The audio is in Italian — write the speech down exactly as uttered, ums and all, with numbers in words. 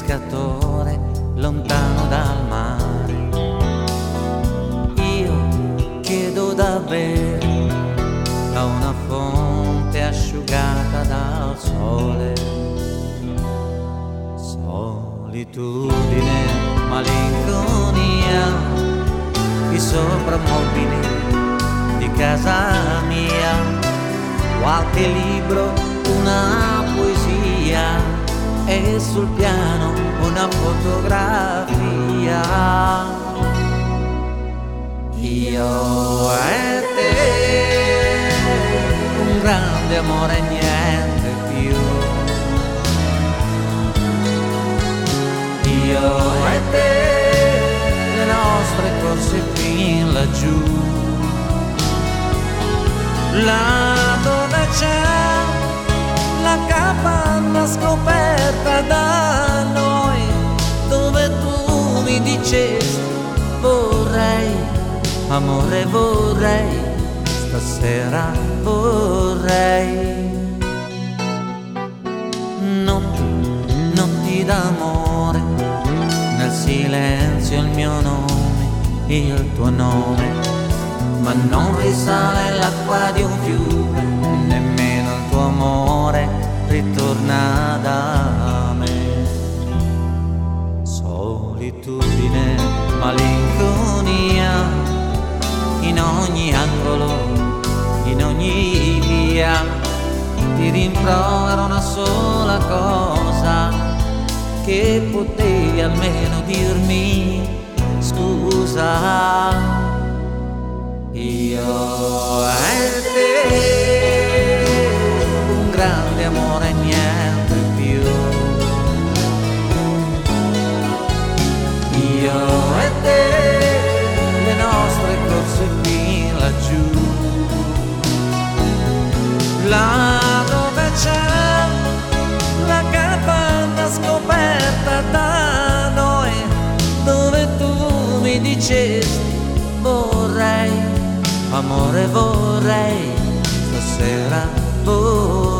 pescatore lontano dal mare. Io chiedo da bere a una fonte asciugata dal sole. Solitudine, malinconia, i soprammobili di casa mia, qualche libro, una poesia e sul piano una fotografia. Io e te, un grande amore e niente più. Io e te, le nostre corse fin laggiù, là dove c'è la capanna scoperta da noi, dove tu mi dicesti vorrei, amore vorrei, stasera vorrei. Notti, notti d'amore, nel silenzio il mio nome, il tuo nome, ma non risale l'acqua di un fiume, nemmeno il tuo amore ritorna da me. Solitudine, malinconia, in ogni angolo, in ogni via, ti rimprovero una sola cosa, che potevi almeno dirmi scusa. Io e te, un grande amore e niente più. Io e te, le nostre corse fin laggiù, là dove c'è la capanna scoperta da noi, dove tu mi dicesti vorrei, amore vorrei, stasera vorrei.